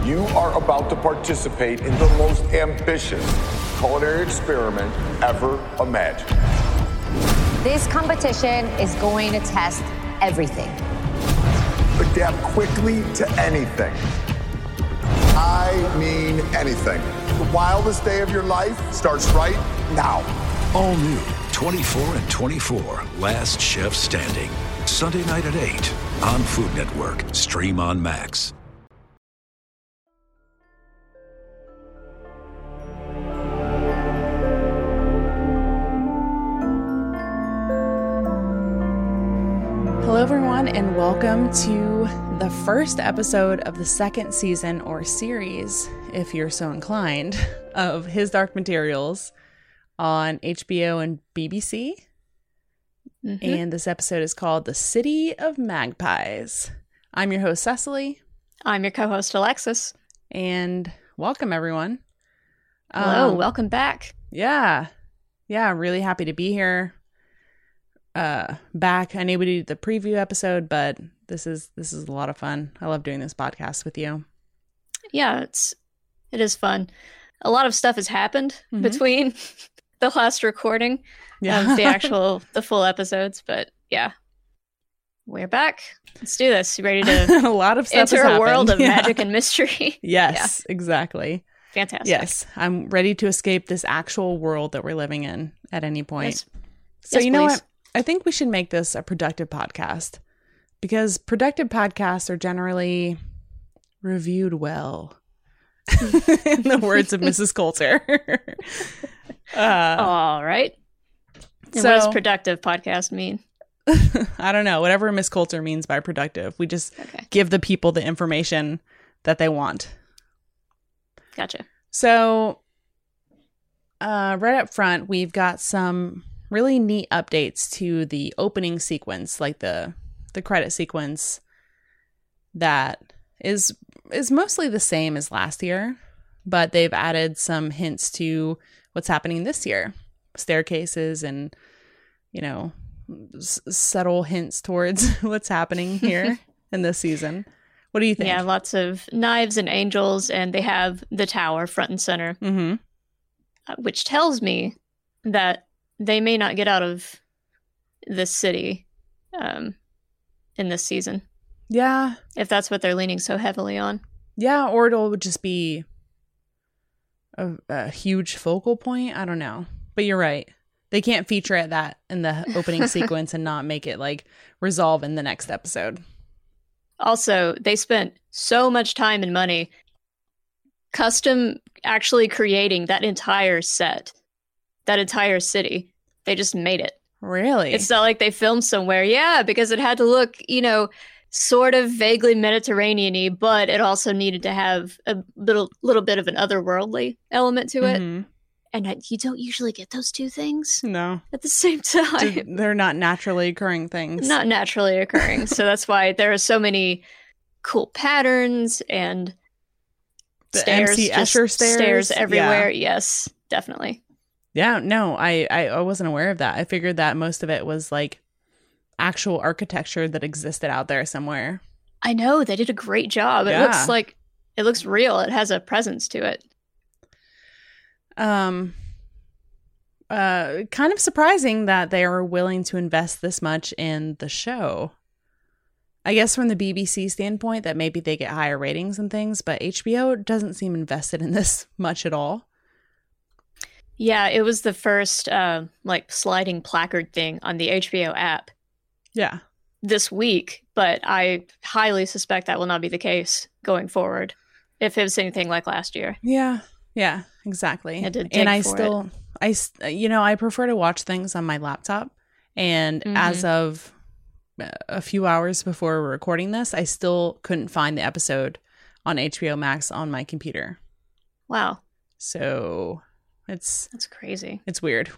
You are about to participate in the most ambitious culinary experiment ever imagined. This competition is going to test everything. Adapt quickly to anything. I mean anything. The wildest day of your life starts right now. All new 24 and 24, Last Chef Standing. Sunday night at 8 on Food Network. Stream on Max. Hello, everyone, and welcome to the first episode of the second season or series, if you're so inclined, of His Dark Materials on HBO and BBC. And this episode is called The City of Magpies. I'm your host, Cecily. I'm your co-host, Alexis. And welcome, everyone. Hello, welcome back. Yeah, really happy to be here. Back. I knew we did the preview episode, but this is a lot of fun. I love doing this podcast with you. Yeah, it is fun. A lot of stuff has happened between the last recording of the full episodes, but yeah, we're back. Let's do this. You ready to a lot of stuff enter has a world of happened. magic and mystery? Yes, exactly. Fantastic. Yes, I'm ready to escape this actual world that we're living in at any point. Yes. So Yes, you know please. what? I think we should make this a productive podcast because productive podcasts are generally reviewed well. In the words of Mrs. Coulter. All right. And what does productive podcast mean? I don't know. Whatever Miss Coulter means by productive. We just give the people the information that they want. Gotcha. So right up front, we've got some really neat updates to the opening sequence, like the credit sequence that is mostly the same as last year, but they've added some hints to what's happening this year. Staircases and, subtle hints towards what's happening here in this season. What do you think? Yeah, lots of knives and angels, and they have the tower front and center, which tells me that they may not get out of this city in this season. Yeah. If that's what they're leaning so heavily on. Yeah, or it'll just be a huge focal point. I don't know. But you're right. They can't feature it that in the opening sequence and not make it like resolve in the next episode. Also, they spent so much time and money custom actually creating that entire set, that entire city. They just made it. Really? It's not like they filmed somewhere. Yeah, because it had to look, sort of vaguely Mediterranean-y, but it also needed to have a little bit of an otherworldly element to it. And you don't usually get those two things at the same time. They're not naturally occurring things. Not naturally occurring. So that's why there are so many cool patterns and the stairs, MC Escher stairs everywhere. Yeah. Yes, definitely. Yeah, no, I wasn't aware of that. I figured that most of it was like actual architecture that existed out there somewhere. I know, they did a great job. It looks real. It has a presence to it. Kind of surprising that they are willing to invest this much in the show. I guess from the BBC standpoint that maybe they get higher ratings and things, but HBO doesn't seem invested in this much at all. Yeah, it was the first sliding placard thing on the HBO app. Yeah. This week, but I highly suspect that will not be the case going forward if it was anything like last year. Yeah, exactly. And I prefer to watch things on my laptop. And as of a few hours before we're recording this, I still couldn't find the episode on HBO Max on my computer. Wow. So that's crazy. It's weird.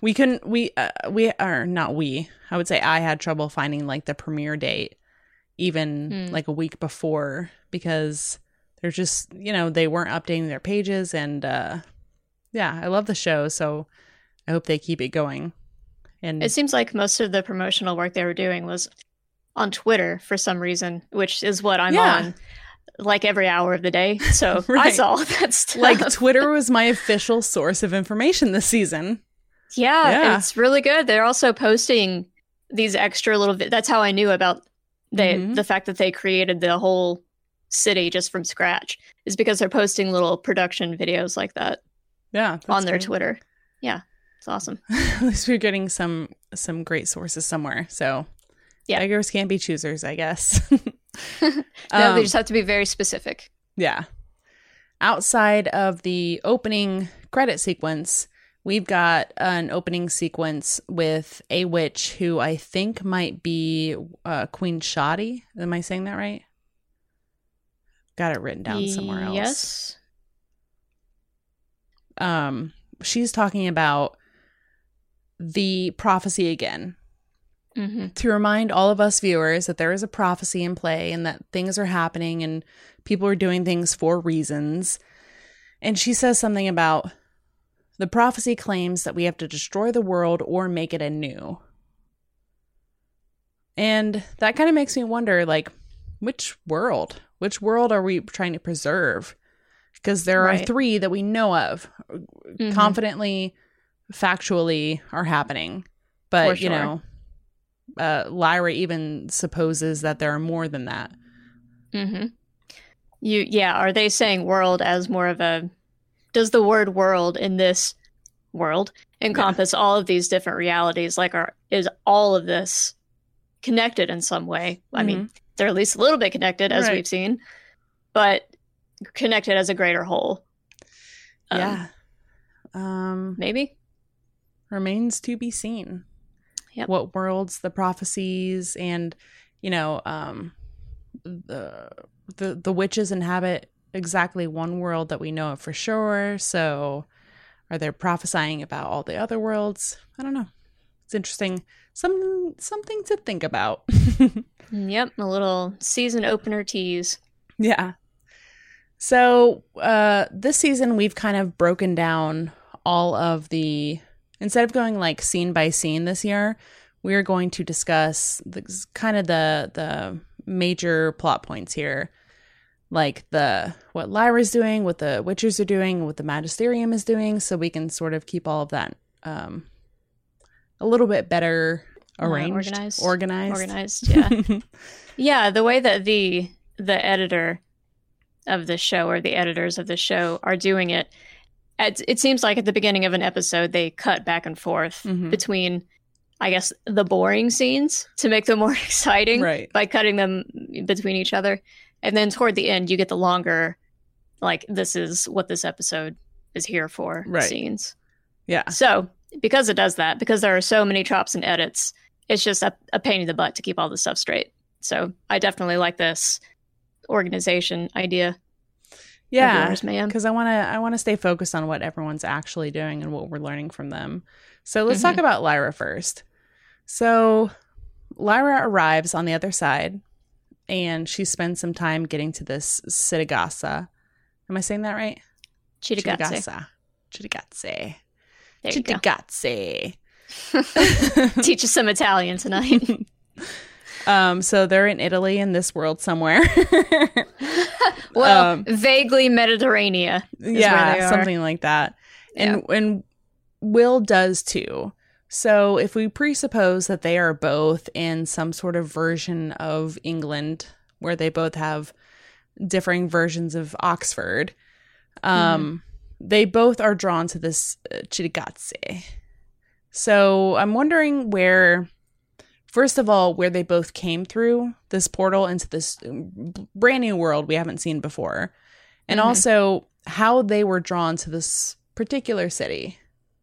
I would say I had trouble finding like the premiere date even like a week before because they're just, they weren't updating their pages. And I love the show. So I hope they keep it going. And it seems like most of the promotional work they were doing was on Twitter for some reason, which is what I'm on. like every hour of the day. So I Right. saw all that stuff. Like Twitter was my official source of information this season. Yeah, it's really good. They're also posting these extra little that's how I knew about the fact that they created the whole city just from scratch, is because they're posting little production videos like that Yeah, on their great. Twitter. Yeah, it's awesome. At least we're getting some great sources somewhere. So Yeah. beggars can't be choosers, I guess. No, they just have to be very specific. Yeah. Outside of the opening credit sequence, we've got an opening sequence with a witch who I think might be Queen Shoddy. Am I saying that right? Got it written down somewhere else. Yes. She's talking about the prophecy again. Mm-hmm. To remind all of us viewers that there is a prophecy in play and that things are happening and people are doing things for reasons. And she says something about the prophecy claims that we have to destroy the world or make it anew. And that kind of makes me wonder, like, which world? Which world are we trying to preserve? Because there are Right. 3 that we know of, Mhm. confidently, factually are happening. But, For sure. you know, Lyra even supposes that there are more than that. Mm-hmm. Are they saying world as more of a... Does the word world in this world encompass all of these different realities? Like, is all of this connected in some way? I mean, they're at least a little bit connected, as Right. we've seen, but connected as a greater whole. Yeah. Maybe? Remains to be seen. Yep. What worlds the prophecies and, you know, the witches inhabit exactly one world that we know of for sure. So are they prophesying about all the other worlds? I don't know. It's interesting. Something to think about. Yep, a little season opener tease. Yeah. So this season, we've kind of broken down all of the, instead of going like scene by scene this year, we're going to discuss the major plot points here. Like what Lyra's doing, what the Witchers are doing, what the Magisterium is doing, so we can sort of keep all of that a little bit better arranged. Organized, yeah. Yeah, the way that the editor of the show, or the editors of the show, are doing it, it seems like at the beginning of an episode they cut back and forth between, I guess, the boring scenes to make them more exciting, Right. by cutting them between each other. And then toward the end, you get the longer, like, this is what this episode is here for, Right. scenes. Yeah. So, because it does that, because there are so many chops and edits, it's just a pain in the butt to keep all this stuff straight. So, I definitely like this organization idea. Yeah, of yours, ma'am. because I want to stay focused on what everyone's actually doing and what we're learning from them. So let's talk about Lyra first. So Lyra arrives on the other side, and she spends some time getting to this Cittàgazze. Am I saying that right? Cittàgazze. Cittàgazze. There you go. Cittàgazze. Teach us some Italian tonight. So they're in Italy, in this world somewhere. Well, vaguely Mediterranean. Is where they are. Something like that. And Will does too. So if we presuppose that they are both in some sort of version of England, where they both have differing versions of Oxford, they both are drawn to this Cittàgazze. So I'm wondering where, first of all, where they both came through this portal into this brand new world we haven't seen before. And also how they were drawn to this particular city.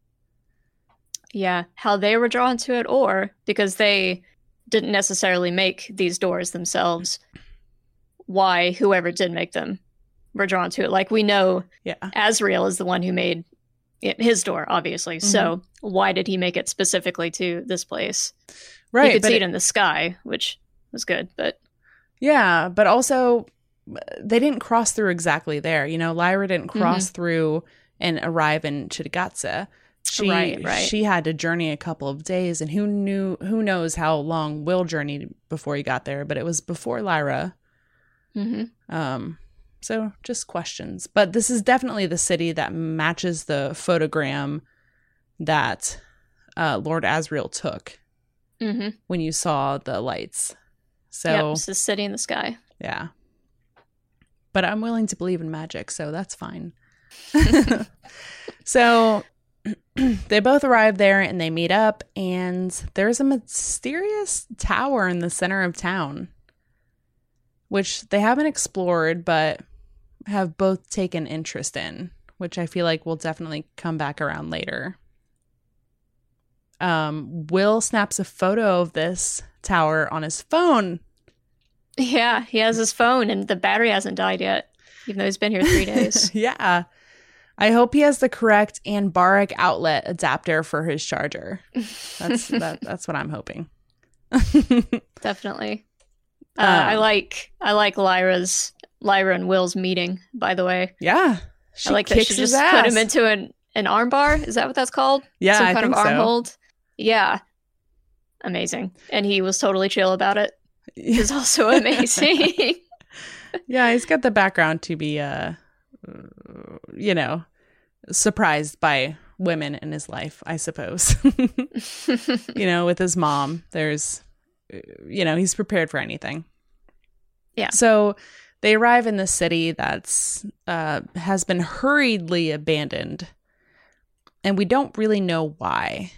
Yeah, how they were drawn to it, or because they didn't necessarily make these doors themselves, why whoever did make them were drawn to it. Like, we know Asriel is the one who made his door, obviously. So why did he make it specifically to this place? Right. You could see it in the sky, which was good, but... Yeah, but also they didn't cross through exactly there. You know, Lyra didn't cross through and arrive in Cittàgazze. She had to journey a couple of days, and who knows how long Will journeyed before he got there, but it was before Lyra. So just questions. But this is definitely the city that matches the photogram that Lord Asriel took when you saw the lights. So it's the city in the sky. Yeah. But I'm willing to believe in magic, so that's fine. So they both arrive there and they meet up, and there's a mysterious tower in the center of town, which they haven't explored, but have both taken interest in, which I feel like will definitely come back around later. Will snaps a photo of this tower on his phone. Yeah, he has his phone and the battery hasn't died yet, even though he's been here 3 days. Yeah. I hope he has the correct Anbaric outlet adapter for his charger. That's what I'm hoping. Definitely. I like Lyra and Will's meeting, by the way. Yeah. I like that she just put him into an armbar. Is that what that's called? Yeah, some I kind think of arm so. hold. Yeah. Amazing. And he was totally chill about it. Which is also amazing. Yeah, he's got the background to be surprised by women in his life, I suppose. With his mom, there's he's prepared for anything. Yeah. So they arrive in the city that's has been hurriedly abandoned, and we don't really know why.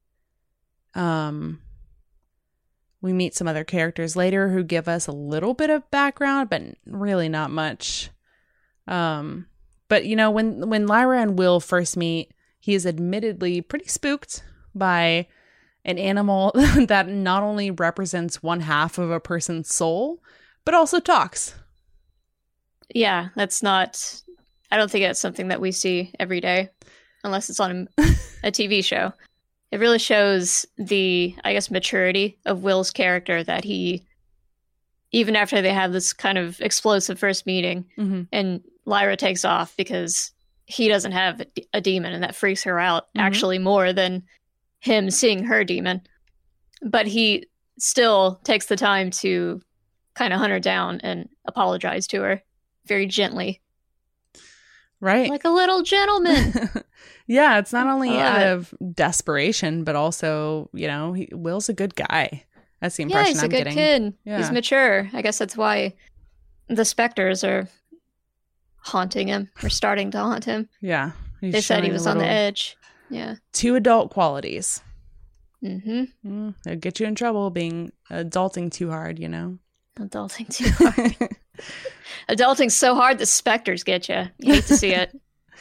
We meet some other characters later who give us a little bit of background, but really not much. But when Lyra and Will first meet, he is admittedly pretty spooked by an animal that not only represents one half of a person's soul, but also talks. Yeah, I don't think that's something that we see every day, unless it's on a TV show. It really shows the, I guess, maturity of Will's character, that he, even after they have this kind of explosive first meeting, and Lyra takes off because he doesn't have a demon, and that freaks her out actually more than him seeing her demon. But he still takes the time to kind of hunt her down and apologize to her very gently. Right. Like a little gentleman. Yeah, it's not only out of desperation, but also, Will's a good guy. That's the impression he's I'm a good getting. kid. Yeah. He's mature. I guess that's why the specters are haunting him, or starting to haunt him. Yeah. They said he was on the edge. Yeah. 2 adult qualities. Mm-hmm. It'll get you in trouble being adulting too hard, Adulting too hard. Adulting so hard the specters get you. You hate to see it.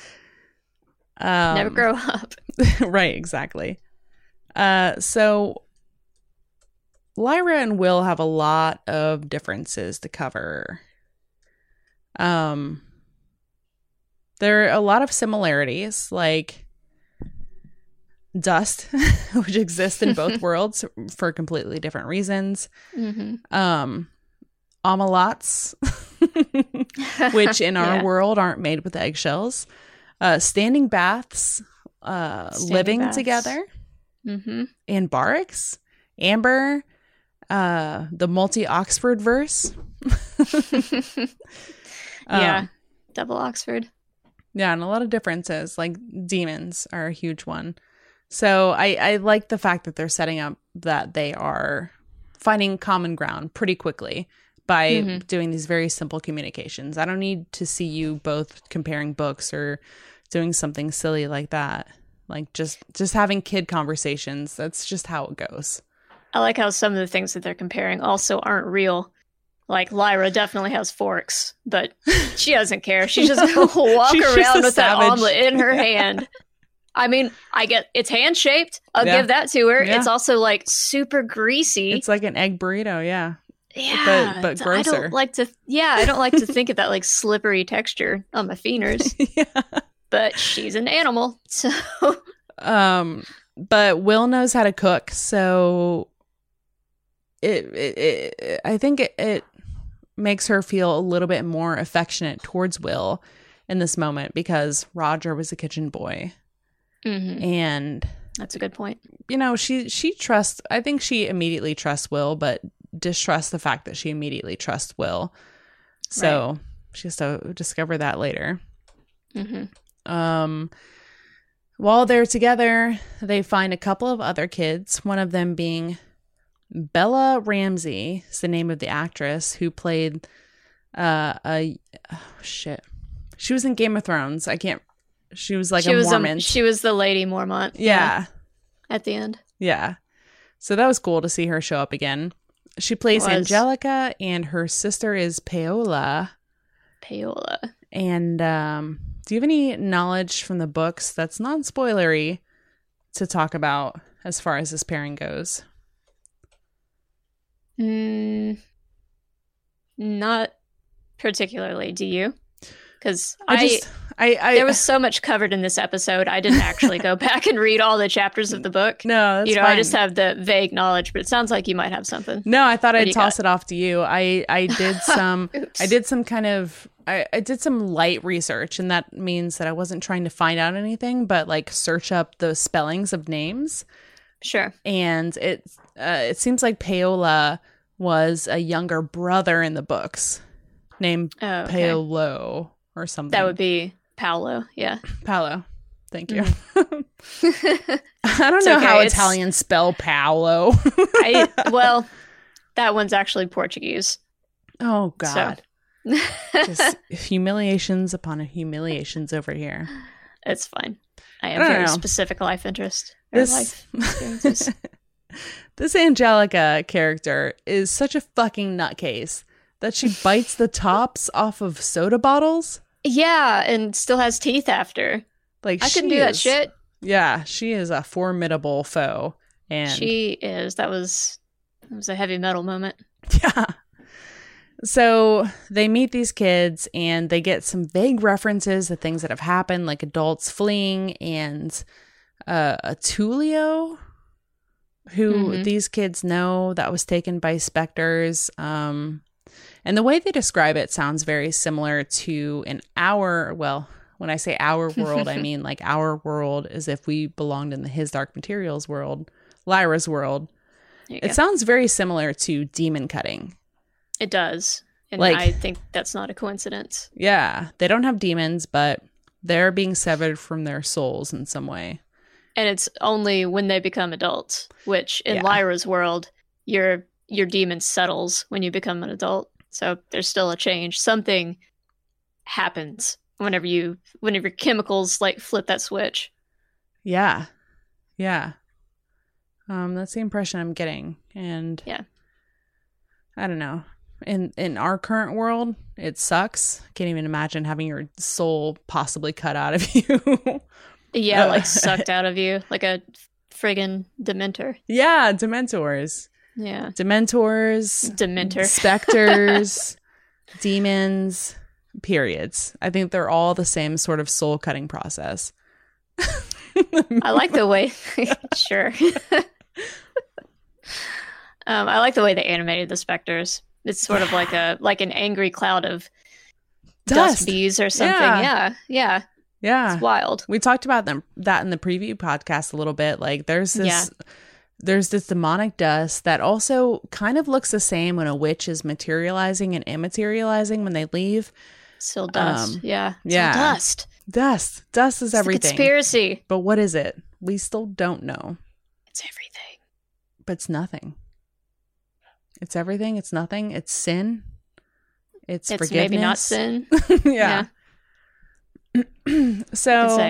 Never grow up. Right, exactly. So Lyra and Will have a lot of differences to cover. There are a lot of similarities, like dust, which exists in both worlds for completely different reasons. Omelots, which in our world aren't made with eggshells. Standing baths, living together, Anbarics, Amber, the multi-Oxford verse. Double Oxford. Yeah, and a lot of differences, like demons are a huge one. So I like the fact that they're setting up that they are finding common ground pretty quickly by doing these very simple communications. I don't need to see you both comparing books or doing something silly like that. Like just having kid conversations. That's just how it goes. I like how some of the things that they're comparing also aren't real. Like Lyra definitely has forks, but she doesn't care. She's just gonna walk around with that omelet in her hand. I mean, I get it's hand shaped. I'll give that to her. Yeah. It's also like super greasy. It's like an egg burrito, yeah. Yeah, but grosser. I don't like to think of that like slippery texture on my fingers. Yeah. But she's an animal, so. But Will knows how to cook, so I think it makes her feel a little bit more affectionate towards Will in this moment because Roger was a kitchen boy. And that's a good point. She trusts, I think she immediately trusts Will, but distrusts the fact that she immediately trusts Will. So She has to discover that later. Mm-hmm. While they're together, they find a couple of other kids, one of them being Bella Ramsey, is the name of the actress who played she was in Game of Thrones. She was like a Mormon. She was the Lady Mormont. Yeah. At the end. Yeah. So that was cool to see her show up again. She plays Angelica, and her sister is Paola. And do you have any knowledge from the books that's non-spoilery to talk about as far as this pairing goes? Not particularly. Do you? Because I there was so much covered in this episode. I didn't actually go back and read all the chapters of the book. No, that's fine. I just have the vague knowledge, but it sounds like you might have something. No, I thought I'd toss it off to you. I did some I did some light research, and that means that I wasn't trying to find out anything, but like search up the spellings of names. Sure. And it seems like Paola was a younger brother in the books named Paolo or something. That would be Paolo, yeah. Paolo. Thank you. Mm-hmm. I don't know how Italians spell Paolo. Well, that one's actually Portuguese. Oh, God. So. Just humiliations upon humiliations over here. It's fine. I have very specific life interest. Life experiences. This Angelica character is such a fucking nutcase that she bites the tops off of soda bottles. Yeah, and still has teeth after. Like, I couldn't do that shit. Yeah, she is a formidable foe. And she is. That was a heavy metal moment. Yeah. So they meet these kids and they get some vague references to things that have happened, like adults fleeing and a Tullio, who these kids know that was taken by specters. And the way they describe it sounds very similar to when I say our world, I mean like our world as if we belonged in the His Dark Materials world, Lyra's world. It sounds very similar to demon cutting. It does. And I think that's not a coincidence. Yeah. They don't have demons, but they're being severed from their souls in some way. And it's only when they become adults, which in Lyra's world, your demon settles when you become an adult. So there's still a change. Something happens whenever chemicals like flip that switch. Yeah. Yeah. That's the impression I'm getting. And I don't know. In our current world, it sucks. Can't even imagine having your soul possibly cut out of you. Yeah, like sucked out of you, like a friggin' Dementor. Yeah, Dementors. Yeah. Dementor. Specters. Demons. Periods. I think they're all the same sort of soul cutting process. I like the way sure. I like the way they animated the specters. It's sort of like an angry cloud of dust bees or something. Yeah. It's wild. We talked about that in the preview podcast a little bit. Like there's this demonic dust that also kind of looks the same when a witch is materializing and immaterializing when they leave. Still dust. Still dust. Dust is everything. It's a conspiracy. But what is it? We still don't know. It's everything. But it's nothing. It's everything. It's nothing. It's sin. It's forgiveness. Maybe not sin. Yeah. So,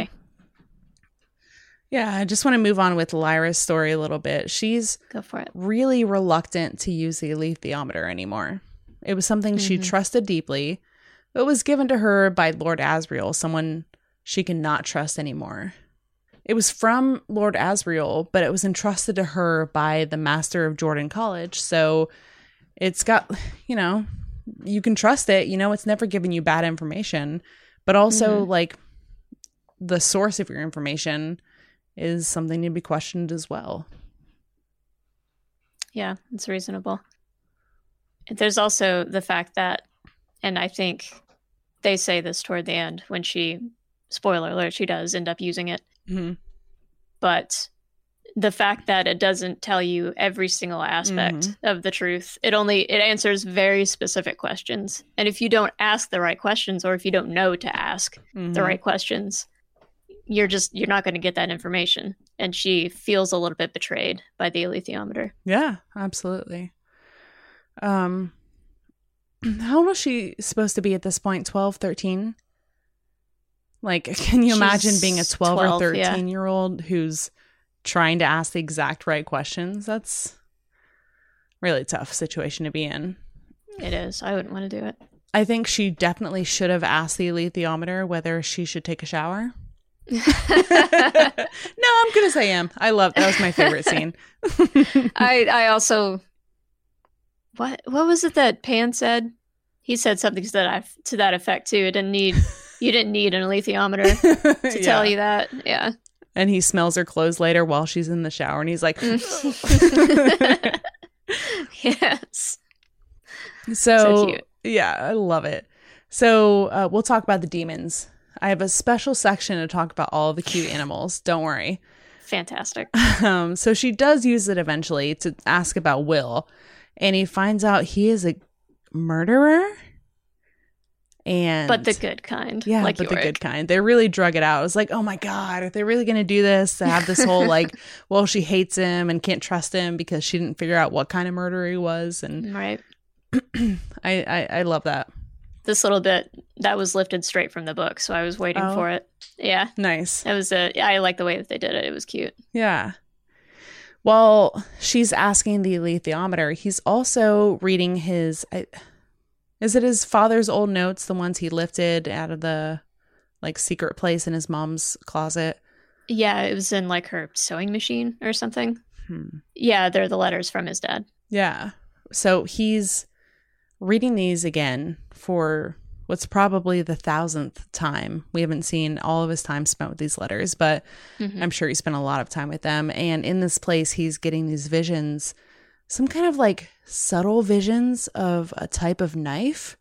I just want to move on with Lyra's story a little bit. She's Go for it. Really reluctant to use the alethiometer anymore. It was something she trusted deeply. It was given to her by Lord Asriel, someone she cannot trust anymore. It was from Lord Asriel, but it was entrusted to her by the master of Jordan College. So it's got, you can trust it. It's never giving you bad information. But also, like, the source of your information is something to be questioned as well. Yeah, it's reasonable. There's also the fact that, and I think they say this toward the end when spoiler alert, she does end up using it. Mm-hmm. But the fact that it doesn't tell you every single aspect of the truth. It answers very specific questions. And if you don't ask the right questions, or if you don't know to ask the right questions, you're not going to get that information. And she feels a little bit betrayed by the alethiometer. Yeah, absolutely. How old was she supposed to be at this point? 12, 13? Like, can you imagine being a 12 or 13-year-old who's trying to ask the exact right questions? That's really tough situation to be in. It is. I wouldn't want to do it. I think she definitely should have asked the alethiometer whether she should take a shower. No, I'm gonna say that was my favorite scene. I also, what was it that Pan said? He said something to that effect too. You didn't need an alethiometer to tell you that. Yeah. And he smells her clothes later while she's in the shower, and he's like, yes. So cute. Yeah, I love it. So we'll talk about the demons. I have a special section to talk about all the cute animals. Don't worry. Fantastic. So she does use it eventually to ask about Will, and he finds out he is a murderer. But the good kind. Yeah, like but Yorick. the good kind. They really drug it out. I was like, oh my God, are they really going to do this? To have this whole like, well, she hates him and can't trust him because she didn't figure out what kind of murderer he was. And right. I love that. This little bit that was lifted straight from the book, so I was waiting for it. Yeah, nice. It was I like the way that they did it. It was cute. Yeah. Well, she's asking the alethiometer. He's also reading his. Is it his father's old notes, the ones he lifted out of the like secret place in his mom's closet? Yeah, it was in like her sewing machine or something. Yeah, they're the letters from his dad. Yeah. So he's reading these again for what's probably the 1,000th time. We haven't seen all of his time spent with these letters, but I'm sure he spent a lot of time with them. And in this place, he's getting these visions, some kind of like subtle visions of a type of knife.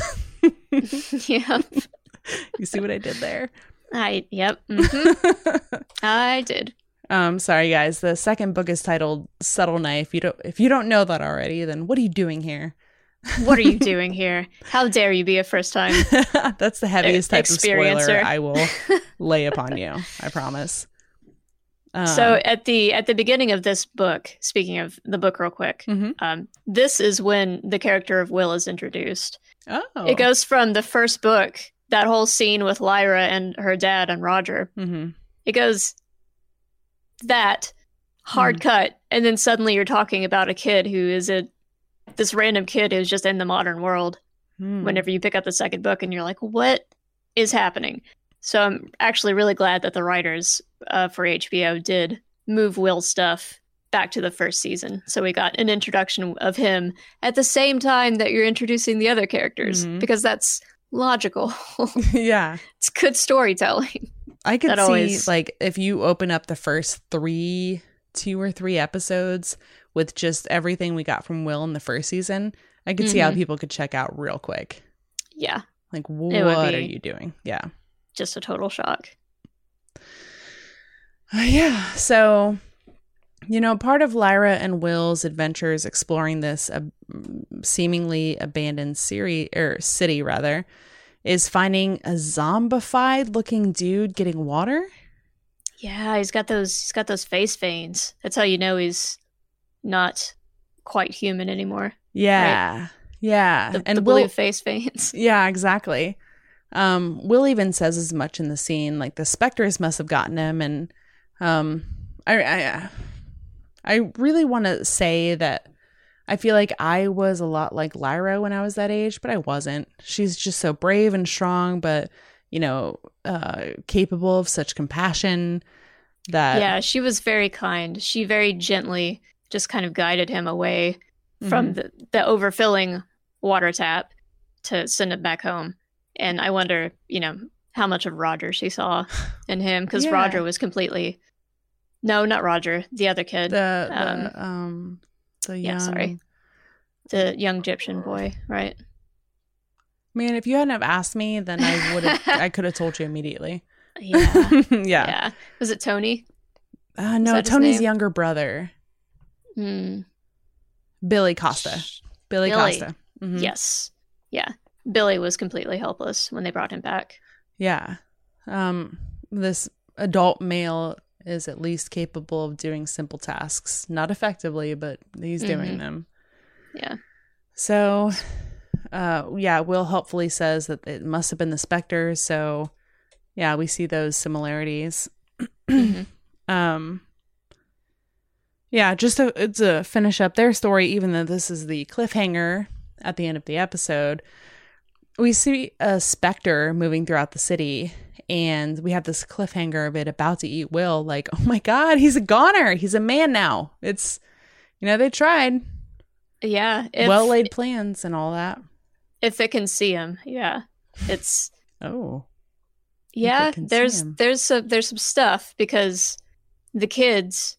Yeah. You see what I did there? Yep. Mm-hmm. I did. Sorry guys. The second book is titled Subtle Knife. If you don't know that already, then what are you doing here? What are you doing here? How dare you be a first time? That's the heaviest type of spoiler I will lay upon you. I promise. So at the beginning of this book, speaking of the book real quick, this is when the character of Will is introduced. Oh. It goes from the first book, that whole scene with Lyra and her dad and Roger. It goes that hard cut, and then suddenly you're talking about a kid who is this random kid who's just in the modern world. Whenever you pick up the second book and you're like, what is happening? So I'm actually really glad that the writers for HBO did move Will's stuff back to the first season. So we got an introduction of him at the same time that you're introducing the other characters, because that's logical. Yeah. It's good storytelling. I could see, like, if you open up the first 2 or 3 episodes with just everything we got from Will in the first season, I could see how people could check out real quick. Yeah. Like, what are you doing? Yeah. Just a total shock. Yeah. So, part of Lyra and Will's adventures exploring this seemingly abandoned city, is finding a zombified looking dude getting water. Yeah, he's got those face veins. That's how you know he's not quite human anymore. Yeah. Right? Yeah. The blue face veins. Yeah, exactly. Will even says as much in the scene, like the specters must have gotten him. And I really want to say that I feel like I was a lot like Lyra when I was that age, but I wasn't. She's just so brave and strong, but, capable of such compassion that... Yeah, she was very kind. She very gently just kind of guided him away from the overfilling water tap to send him back home. And I wonder, how much of Roger she saw in him, because Roger was completely... No, not Roger. The other kid. The young Egyptian boy, right? Man, if you hadn't have asked me, then I could have told you immediately. Yeah. Yeah. Was it Tony? No, that his Tony's name? younger brother. Hmm. Billy Costa. Billy Costa. Mhm. Yes. Yeah. Billy was completely helpless when they brought him back. Yeah. This adult male is at least capable of doing simple tasks. Not effectively, but he's doing them. Yeah. So, Will helpfully says that it must have been the Spectres. So, yeah, we see those similarities. Yeah, just to finish up their story, even though this is the cliffhanger at the end of the episode, we see a specter moving throughout the city, and we have this cliffhanger of it about to eat Will. Like, oh my God, he's a goner. He's a man now. It's, they tried. Yeah. Well-laid plans and all that. If it can see him, yeah. It's... Oh. Yeah, If it can see him. there's some stuff, because the kids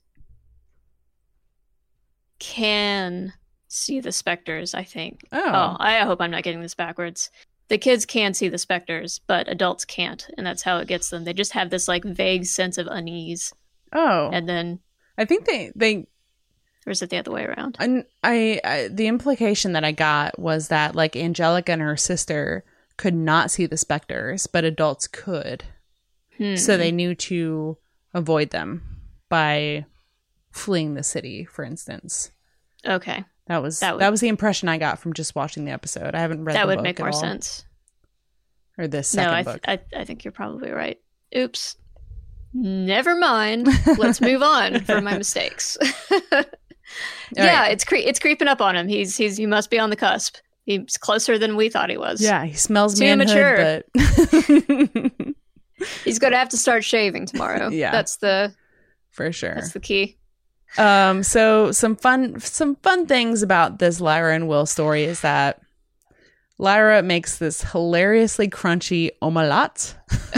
can see the specters, I think. Oh. I hope I'm not getting this backwards. The kids can see the specters, but adults can't, and that's how it gets them. They just have this like vague sense of unease. Oh. And then I think they or is it the other way around? And I the implication that I got was that like Angelica and her sister could not see the specters, but adults could. So they knew to avoid them by fleeing the city, for instance. Okay. That was the impression I got from just watching the episode. I haven't read the book. That would make more at all. sense. Or this second book. I think you're probably right. Oops. Never mind. Let's move on from my mistakes. Yeah, right. it's creeping up on him. He must be on the cusp. He's closer than we thought he was. Yeah, he smells too manhood, mature. but He's going to have to start shaving tomorrow. Yeah. That's the key. So some fun things about this Lyra and Will story is that Lyra makes this hilariously crunchy omelette.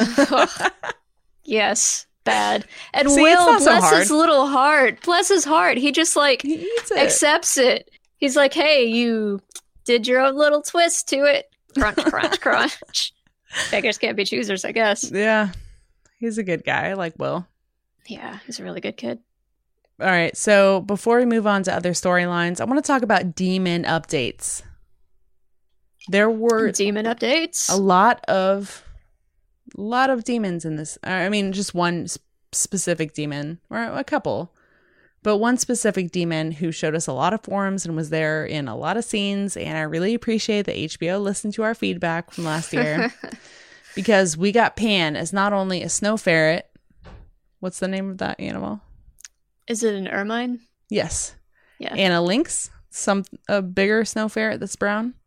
Yes, bad. And See, Will, it's not so bless hard. his little heart, bless his heart. He just like He eats it. accepts it. He's like, hey, you did your own little twist to it. Crunch, crunch, crunch. Beggars can't be choosers, I guess. Yeah, he's a good guy. I like Will. Yeah, he's a really good kid. All right, so before we move on to other storylines, I want to talk about demon updates. There were Demon updates. a lot of demons in this. I mean, just one specific demon, or a couple, but one specific demon who showed us a lot of forums and was there in a lot of scenes. And I really appreciate that HBO listened to our feedback from last year because we got Pan as not only a snow ferret. What's the name of that animal? Is it an ermine? Yes. Yeah. And a lynx, a bigger snow ferret that's brown.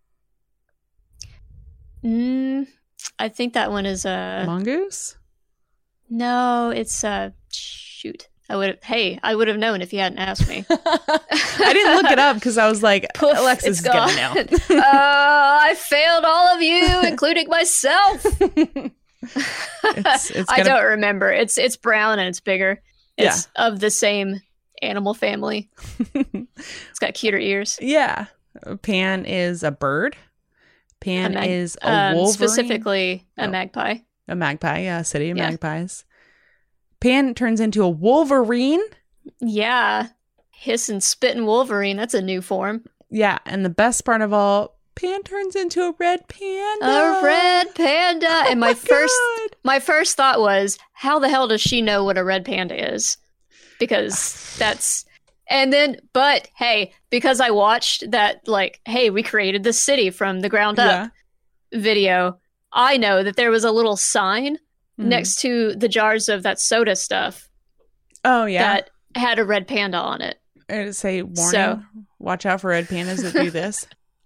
I think that one is a Mongoose? No, it's shoot. I would have known if you hadn't asked me. I didn't look it up because I was like, Poof, Alexis it's is gonna know. gone. I failed all of you, including myself. I don't remember. It's brown and it's bigger. It's of the same animal family. It's got cuter ears. Yeah. Pan is a bird. Pan is a wolverine. Specifically a magpie. A magpie, yeah. City of magpies. Pan turns into a wolverine. Yeah. Hiss and spitting wolverine. That's a new form. Yeah. And the best part of all, Pan turns into a red panda. A red panda. And my first thought was, how the hell does she know what a red panda is? Because that's... And then, but hey, because I watched that, like, hey, we created this city from the ground up video, I know that there was a little sign next to the jars of that soda stuff. Oh, yeah. That had a red panda on it. And it say, warning, watch out for red pandas that do this.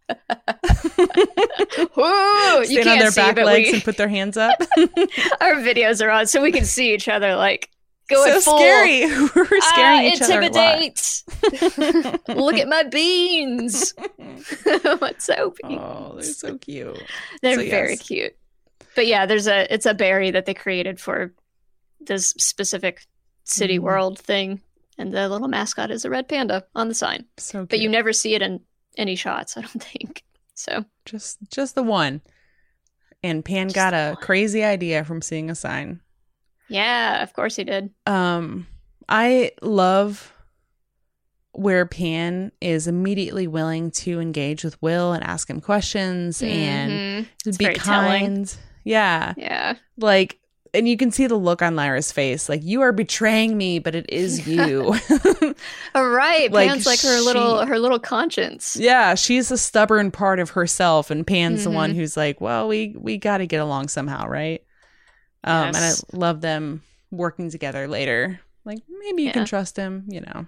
Ooh, Stand on their back legs and put their hands up. Our videos are on, so we can see each other, like, going so full. Scary. We're scaring each other a lot. Intimidate. Look at my beans. What's so beans? Oh, they're so cute. They're very cute. But yeah, it's a berry that they created for this specific city world thing, and the little mascot is a red panda on the sign. So cute. But you never see it in any shots, I don't think. So just the one. And Pan got a crazy idea from seeing a sign. Yeah, of course he did. I love where Pan is immediately willing to engage with Will and ask him questions and be kind. Telling. Yeah. Yeah. Like, and you can see the look on Lyra's face. Like, you are betraying me, but it is you. All right. Pan's like her little conscience. Yeah. She's a stubborn part of herself. And Pan's the one who's like, well, we got to get along somehow. Right. Yes. And I love them working together later. Like, maybe you can trust him, you know.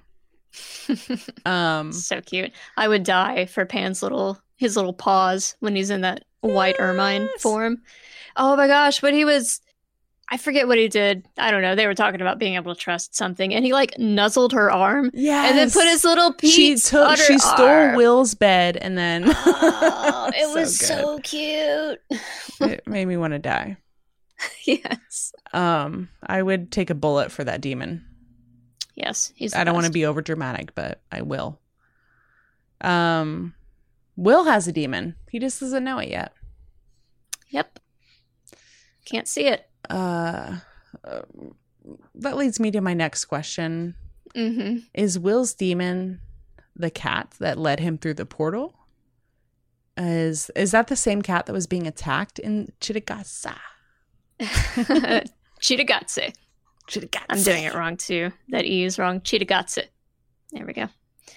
So cute. I would die for Pan's his little paws when he's in that white ermine form. Oh my gosh, but I forget what he did. I don't know. They were talking about being able to trust something, and he like nuzzled her arm. Yes. And then put his little She stole Will's bed, and then it was so cute. It made me want to die. Yes. I would take a bullet for that demon. Yes, I don't want to be over dramatic, but I will. Will has a demon. He just doesn't know it yet. Yep. Can't see it. That leads me to my next question. Mm-hmm. Is Will's demon the cat that led him through the portal? Is that the same cat that was being attacked in Chitagatsa? Chitagatse. I'm doing it wrong too. That E is wrong. Chitagatse. There we go.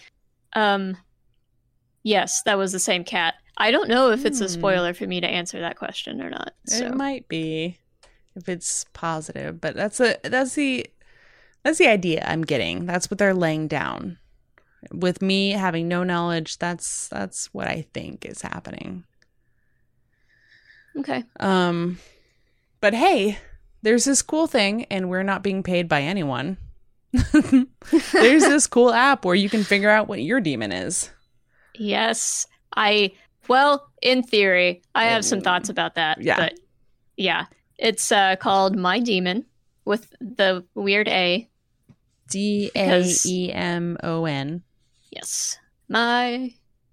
Yes, that was the same cat. I don't know if it's a spoiler for me to answer that question or not. So. It might be if it's positive, but that's the idea I'm getting. That's what they're laying down. With me having no knowledge, that's what I think is happening. Okay. But hey, there's this cool thing, and we're not being paid by anyone. There's this cool app where you can figure out what your demon is. Yes. In theory, I have some thoughts about that. Yeah. But yeah, it's called My Demon with the weird A. DAEMON. Yes. My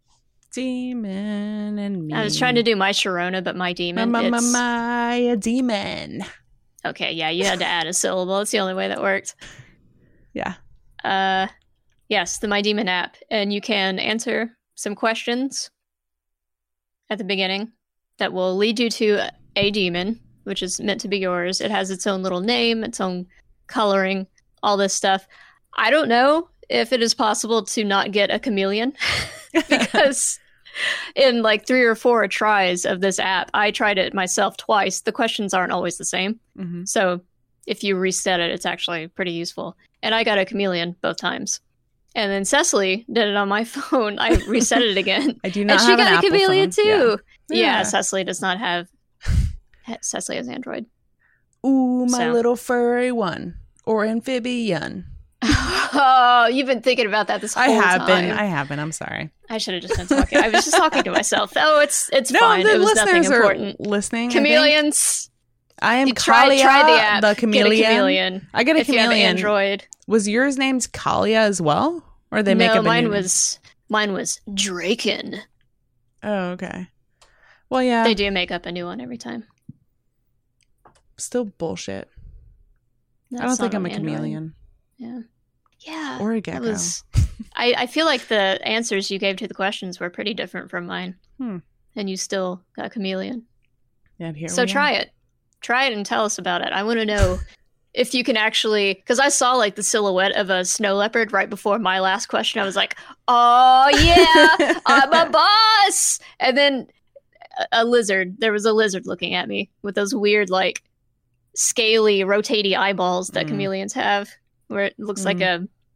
demon and me. I was trying to do My Sharona, but My Demon. My demon. Okay, yeah, you had to add a syllable. It's the only way that worked. Yeah. Yes, the My Demon app. And you can answer some questions at the beginning that will lead you to a demon, which is meant to be yours. It has its own little name, its own coloring, all this stuff. I don't know if it is possible to not get a chameleon because in like 3 or 4 tries of this app, I tried it myself twice. The questions aren't always the same. Mm-hmm. So if you reset it, it's actually pretty useful. And I got a chameleon both times. And then Cecily did it on my phone. I reset it again. I do not have an Apple phone. And she got a chameleon too. Yeah, Cecily does not have... Cecily has Android. Ooh, my little furry one. Or amphibian. Oh, you've been thinking about that this whole time. I have been. I'm sorry. I should have just been talking. I was just talking to myself. Oh, it's fine. It was nothing important. Listening. Chameleons. I am Kalia, try the app. The chameleon. Get a chameleon. I get a if chameleon. You have Android. Was yours named Kalia as well? Or they make up mine was Draken. Oh, okay. Well, yeah. They do make up a new one every time. Still bullshit. I don't think I'm a chameleon. Yeah. Yeah. Or a gecko. I feel like the answers you gave to the questions were pretty different from mine. And you still got chameleon. Yeah, so try it. Try it and tell us about it. I want to know if you can actually, because I saw like the silhouette of a snow leopard right before my last question. I was like, oh yeah, I'm a boss. And then a lizard. There was a lizard looking at me with those weird like scaly, rotating eyeballs that chameleons have, where it looks like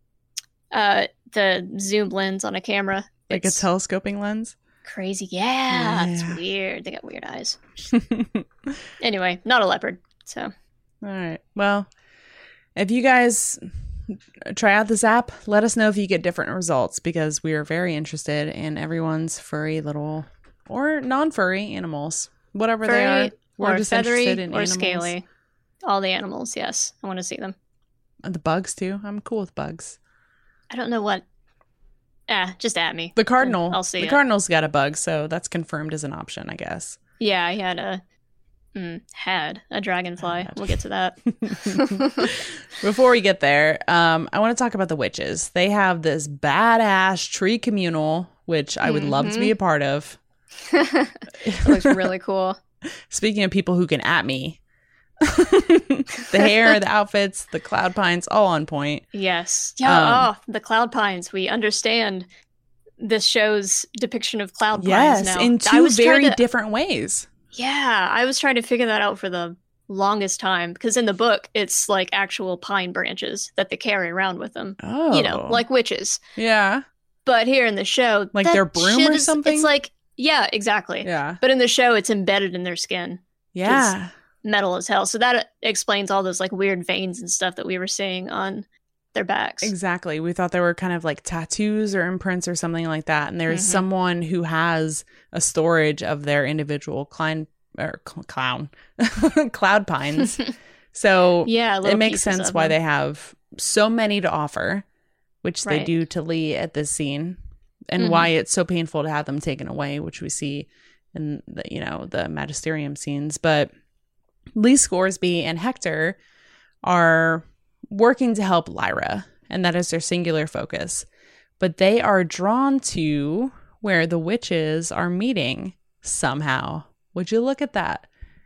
the zoom lens on a camera. Like a telescoping lens? Crazy. Yeah. It's weird. They got weird eyes. Anyway, not a leopard. So. All right. Well, if you guys try out this app, let us know if you get different results, because we are very interested in everyone's furry little or non-furry animals, whatever furry, they are. We're just feathery, interested in or animals. Scaly. All the animals, yes. I want to see them. And the bugs too. I'm cool with bugs. I don't know what. Just at me. The cardinal. I'll see. The cardinal's got a bug, so that's confirmed as an option, I guess. Yeah, he had Had a dragonfly. We'll get to that. Before we get there, I want to talk about the witches. They have this badass tree communal, which I would love to be a part of. It looks really cool. Speaking of people who can at me, the hair, the outfits, the cloud pines, all on point. Yes. Yeah. The cloud pines. We understand this show's depiction of cloud pines now. In two very different ways. Yeah, I was trying to figure that out for the longest time, because in the book, it's like actual pine branches that they carry around with them. Oh. You know, like witches. Yeah. But here in the show, like their broom or something? It's like, yeah, exactly. Yeah. But in the show, it's embedded in their skin. Yeah. It's metal as hell. So that explains all those like weird veins and stuff that we were seeing on their backs. Exactly. We thought they were kind of like tattoos or imprints or something like that. And there's someone who has a storage of their individual cloud pines. So yeah, it makes sense why they have so many to offer, which they do to Lee at this scene, and why it's so painful to have them taken away, which we see in the, you know, the magisterium scenes. But Lee Scoresby and Hector are working to help Lyra, and that is their singular focus. But they are drawn to where the witches are meeting somehow. Would you look at that?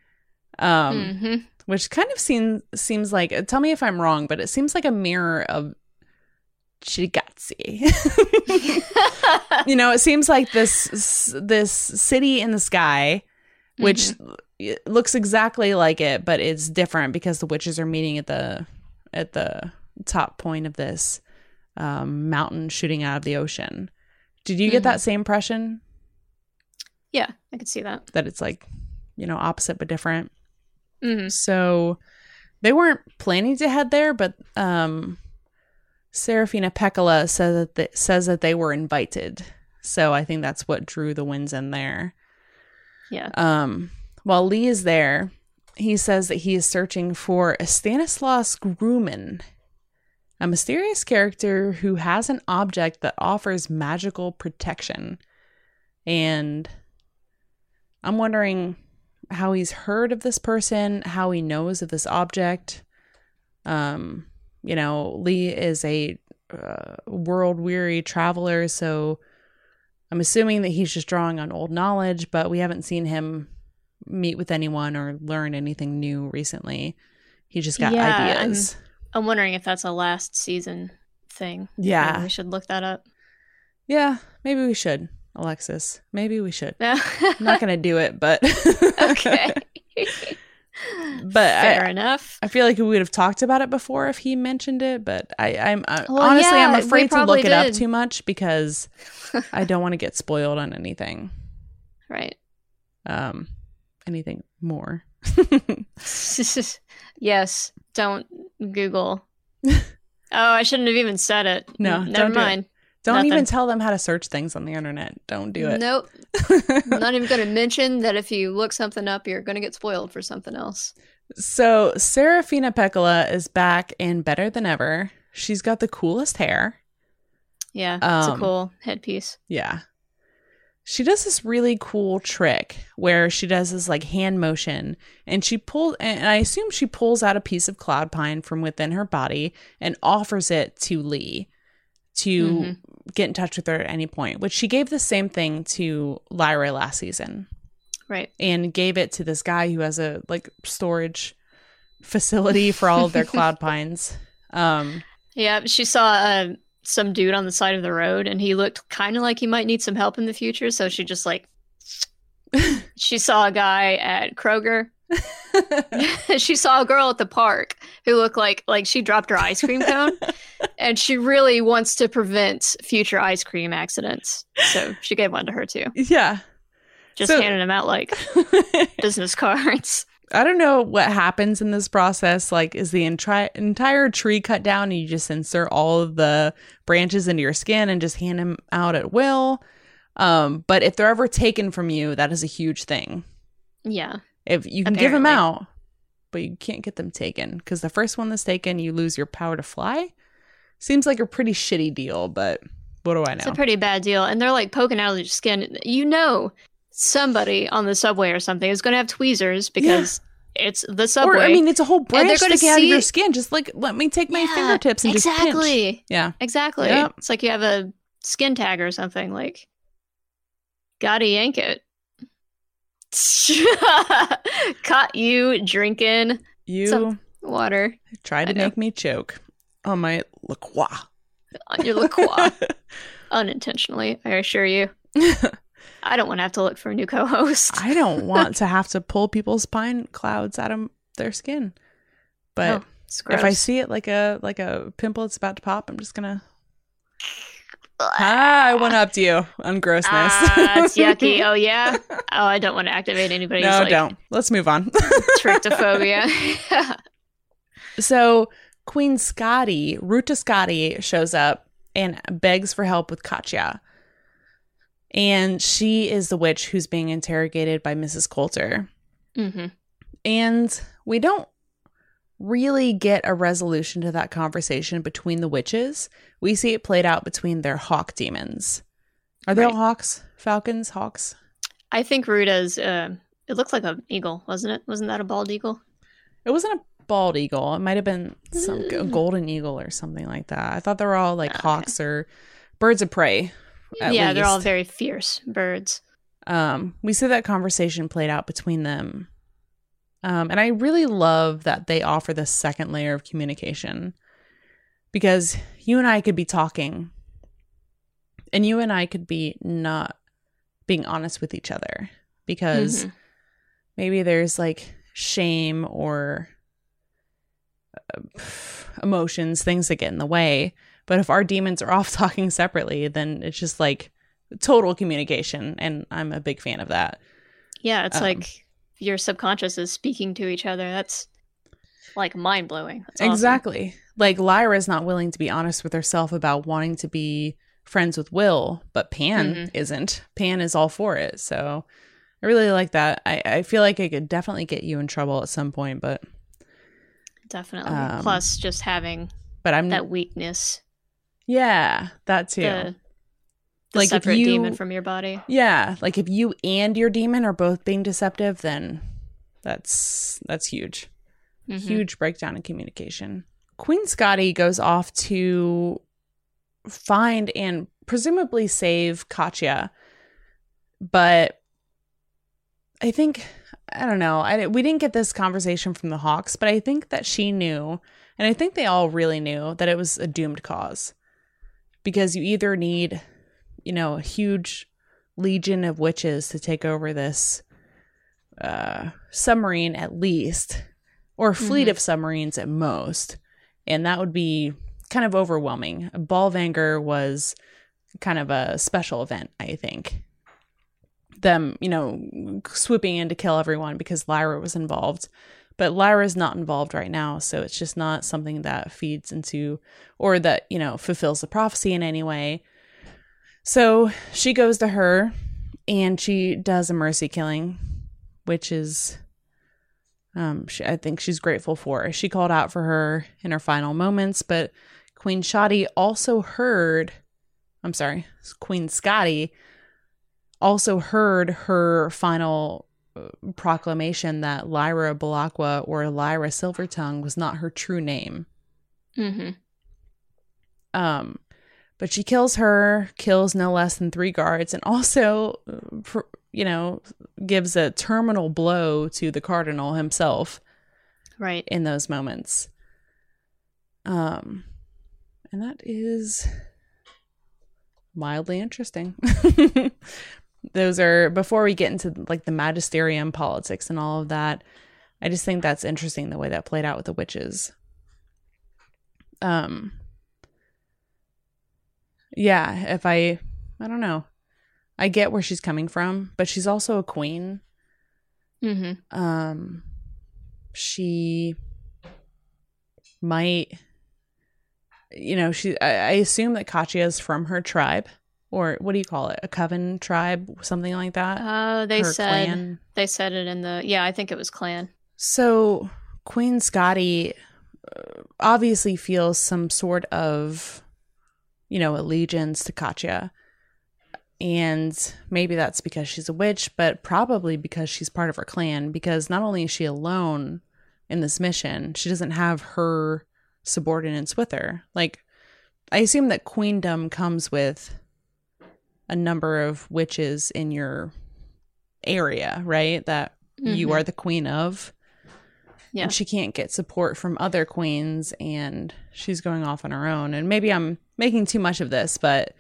Which kind of seems like, tell me if I'm wrong, but it seems like a mirror of Chigatsi. You know, it seems like this city in the sky, which looks exactly like it, but it's different because the witches are meeting at the top point of this mountain shooting out of the ocean. Did you get that same impression? Yeah, I could see that. That it's like, you know, opposite but different. So they weren't planning to head there, but Serafina Pekkala says that they were invited. So I think that's what drew the winds in there. Yeah. While Lee is there, he says that he is searching for a Stanislaus Grumman, a mysterious character who has an object that offers magical protection. And I'm wondering how he's heard of this person, how he knows of this object. You know, Lee is a world-weary traveler, so I'm assuming that he's just drawing on old knowledge, but we haven't seen him meet with anyone or learn anything new recently. He just got ideas. I'm wondering if that's a last season thing. Yeah. Maybe we should look that up. Yeah, maybe we should, Alexis. Maybe we should. I'm not going to do it, but... Okay. But fair enough. I feel like we would have talked about it before if he mentioned it, but I'm afraid to look it up too much because I don't want to get spoiled on anything. Right. Anything more. Yes. Don't Google. Oh, I shouldn't have even said it. No, never mind. Don't even tell them how to search things on the internet. Don't do it. Nope. I'm not even going to mention that if you look something up, you're going to get spoiled for something else. So Serafina Pekkala is back and better than ever. She's got the coolest hair. Yeah, it's a cool headpiece. Yeah. She does this really cool trick where she does this like hand motion and and I assume she pulls out a piece of cloud pine from within her body and offers it to Lee to get in touch with her at any point, which she gave the same thing to Lyra last season. Right. And gave it to this guy who has a like storage facility for all of their cloud pines. Yeah, she saw some dude on the side of the road and he looked kind of like he might need some help in the future. So she just like, she saw a guy at Kroger. She saw a girl at the park who looked like she dropped her ice cream cone and she really wants to prevent future ice cream accidents. So she gave one to her too. Yeah. Just handing them out like business cards. I don't know what happens in this process. Like, is the entire tree cut down and you just insert all of the branches into your skin and just hand them out at will? But if they're ever taken from you, that is a huge thing. Yeah. If you can give them out, but you can't get them taken because the first one that's taken, you lose your power to fly. Seems like a pretty shitty deal, but what do I know? It's a pretty bad deal. And they're like poking out of your skin. You know somebody on the subway or something is going to have tweezers because it's the subway. Or, I mean, it's a whole branch sticking out of your see... skin. Just like, let me take my fingertips and just pinch. Yeah, exactly. Yep. It's like you have a skin tag or something. Like, gotta yank it. Caught you drinking some water. Tried to make me choke on my La Croix. On your La Croix. Unintentionally, I assure you. I don't want to have to look for a new co-host. I don't want to have to pull people's pine clouds out of their skin. But if I see it like a pimple that's about to pop, I'm just gonna I went up to you on grossness. It's yucky. Oh yeah. Oh, I don't want to activate anybody's don't. Let's move on. Tryptophobia. So Queen Scotty, Ruta Scotty, shows up and begs for help with Katya. And she is the witch who's being interrogated by Mrs. Coulter. Mm-hmm. And we don't really get a resolution to that conversation between the witches. We see it played out between their hawk demons. Are they all hawks? Falcons? Hawks? I think Ruta's, it looked like an eagle, wasn't it? Wasn't that a bald eagle? It wasn't a bald eagle. It might have been some golden eagle or something like that. I thought they were all like hawks or birds of prey. Yeah, they're all very fierce birds. We see that conversation played out between them. And I really love that they offer this second layer of communication, because you and I could be talking and you and I could be not being honest with each other because maybe there's like shame or emotions, things that get in the way. But if our demons are off talking separately, then it's just like total communication. And I'm a big fan of that. Yeah, it's like your subconscious is speaking to each other. That's like mind blowing. Exactly. Awesome. Like Lyra is not willing to be honest with herself about wanting to be friends with Will, but Pan isn't. Pan is all for it. So I really like that. I feel like I could definitely get you in trouble at some point, but definitely. Plus just having that weakness. Yeah, that too. The like separate demon from your body. Yeah, like if you and your demon are both being deceptive, then that's huge. Huge breakdown in communication. Queen Scotty goes off to find and presumably save Katya, but I think, I don't know, we didn't get this conversation from the Hawks, but I think that she knew, and I think they all really knew, that it was a doomed cause. Because you either need, a huge legion of witches to take over this submarine at least, or a fleet of submarines at most. And that would be kind of overwhelming. Bolvangar was kind of a special event, I think. Them, swooping in to kill everyone because Lyra was involved. But Lyra's not involved right now, so it's just not something that feeds into or that, fulfills the prophecy in any way. So she goes to her and she does a mercy killing, which is, I think she's grateful for. She called out for her in her final moments, but Queen Scotty also heard her final proclamation that Lyra Belacqua or Lyra Silvertongue was not her true name. But she kills no less than 3 guards, and also, gives a terminal blow to the Cardinal himself. Right. In those moments. And that is mildly interesting. Those are, before we get into like the magisterium politics and all of that, I just think that's interesting the way that played out with the witches. Yeah, I don't know. I get where she's coming from, but she's also a queen. She might, I assume that Katya is from her tribe. Or what do you call it? A coven tribe? Something like that? They said it in I think it was clan. So Queen Scotty obviously feels some sort of, allegiance to Katya. And maybe that's because she's a witch, but probably because she's part of her clan, because not only is she alone in this mission, she doesn't have her subordinates with her. Like, I assume that queendom comes with a number of witches in your area, right? That you are the queen of. Yeah. And she can't get support from other queens, and she's going off on her own. And maybe I'm making too much of this, but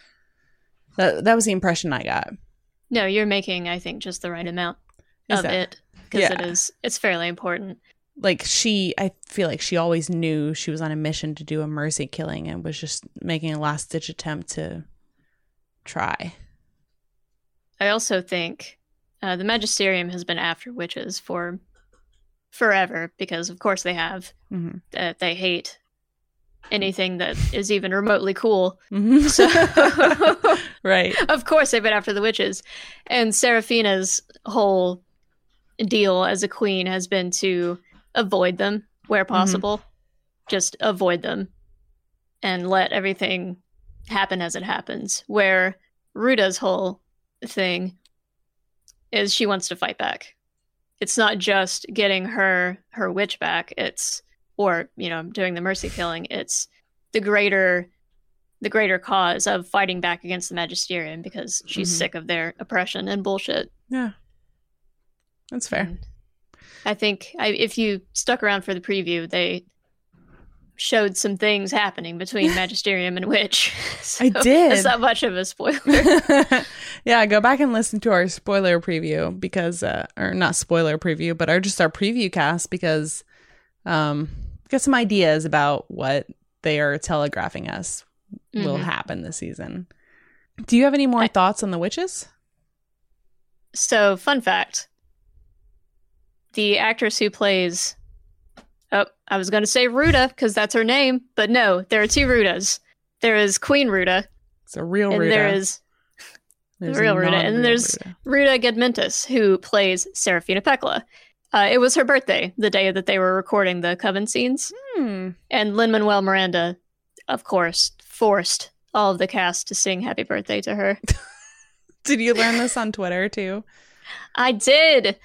that was the impression I got. No, you're making, I think, just the right amount of it, because it's fairly important. Like, I feel like she always knew she was on a mission to do a mercy killing and was just making a last ditch attempt to try. I also think the Magisterium has been after witches for forever, because of course they have. They hate anything that is even remotely cool. So, right. Of course they've been after the witches. And Seraphina's whole deal as a queen has been to avoid them where possible. Just avoid them and let everything happen as it happens. Where Ruda's whole thing is she wants to fight back. It's not just getting her witch back, or doing the mercy killing. It's the greater cause of fighting back against the Magisterium, because she's sick of their oppression and bullshit. Yeah, that's fair. And I think if you stuck around for the preview, they showed some things happening between Magisterium and witch. So I did. It's not much of a spoiler. Yeah, go back and listen to our spoiler preview, because or not spoiler preview, but our preview cast, because get some ideas about what they are telegraphing us will happen this season. Do you have any more thoughts on the witches? So, fun fact. The actress who plays... Oh, I was going to say Ruda, because that's her name. But no, there are two Rudas. There is Queen Ruda. It's a real and Ruda. There's the real Ruda. And there's Ruda Gedmintus, who plays Seraphina Pekla. It was her birthday, the day that they were recording the Coven scenes. And Lin-Manuel Miranda, of course, forced all of the cast to sing happy birthday to her. Did you learn this on Twitter, too? I did.